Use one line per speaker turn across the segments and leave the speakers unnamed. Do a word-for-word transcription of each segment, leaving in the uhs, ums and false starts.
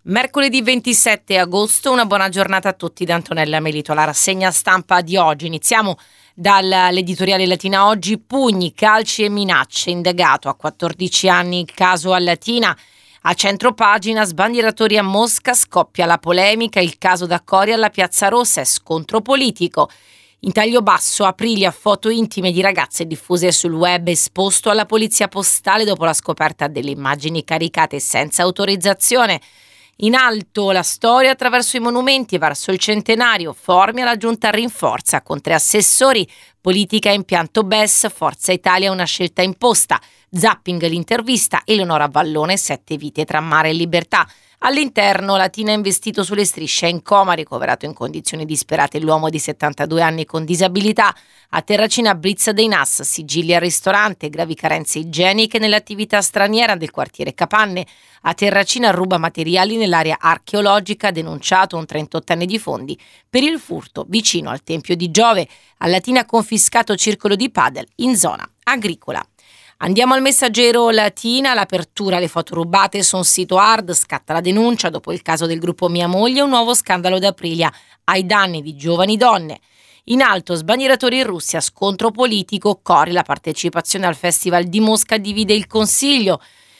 Mercoledì ventisette agosto, una buona giornata a tutti da Antonella Melito. La rassegna stampa di oggi. Iniziamo dall'editoriale Latina Oggi. Pugni, calci e minacce. Indagato a quattordici anni il caso a Latina. A centropagina, sbandieratori a Mosca, scoppia la polemica, il caso D'Accoria alla Piazza Rossa è scontro politico. In taglio basso, Aprilia, foto intime di ragazze diffuse sul web, esposto alla polizia postale dopo la scoperta delle immagini caricate senza autorizzazione. In alto la storia attraverso i monumenti verso il centenario, Formia la giunta rinforza con tre assessori, politica impianto B E S, Forza Italia una scelta imposta, zapping l'intervista, Eleonora Vallone, sette vite tra mare e libertà. All'interno Latina investito sulle strisce, in coma, ricoverato in condizioni disperate l'uomo di settantadue anni con disabilità. A Terracina blitz dei N A S, sigilli al ristorante, gravi carenze igieniche nell'attività straniera del quartiere Capanne. A Terracina ruba materiali nell'area archeologica, denunciato un trentottenne di Fondi per il furto vicino al Tempio di Giove. A Latina confiscato circolo di padel in zona agricola. Andiamo al Messaggero Latina, l'apertura, le foto rubate su un sito hard, scatta la denuncia dopo il caso del gruppo Mia Moglie, un nuovo scandalo d'Aprilia ai danni di giovani donne. In alto, sbandieratori in Russia, scontro politico, Cori, la partecipazione al Festival di Mosca divide il Consiglio.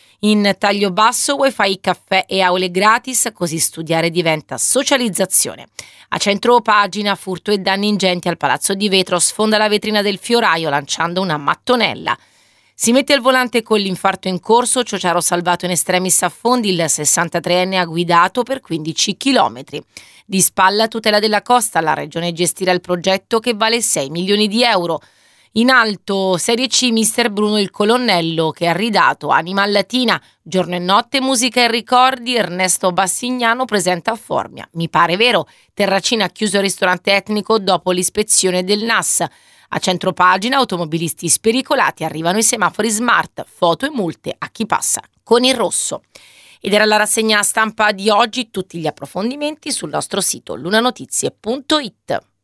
In taglio basso, wifi, caffè e aule gratis, così studiare diventa socializzazione. A centro pagina, furto e danni ingenti al Palazzo di Vetro, sfonda la vetrina del fioraio lanciando una mattonella. Si mette al volante con l'infarto in corso, Ciociaro salvato in estremis a Fondi, il sessantatreenne ha guidato per quindici chilometri. Di spalla tutela della costa, la regione gestirà il progetto che vale sei milioni di euro. In alto, Serie C, mister Bruno il colonnello che ha ridato anima a Latina, giorno e notte, musica e ricordi, Ernesto Bassignano presenta a Formia. Mi pare vero, Terracina ha chiuso il ristorante etnico dopo l'ispezione del N A S. A centropagina, automobilisti spericolati, arrivano i semafori smart, foto e multe a chi passa con il rosso. Ed era la rassegna stampa di oggi, tutti gli approfondimenti sul nostro sito lunanotizie punto it.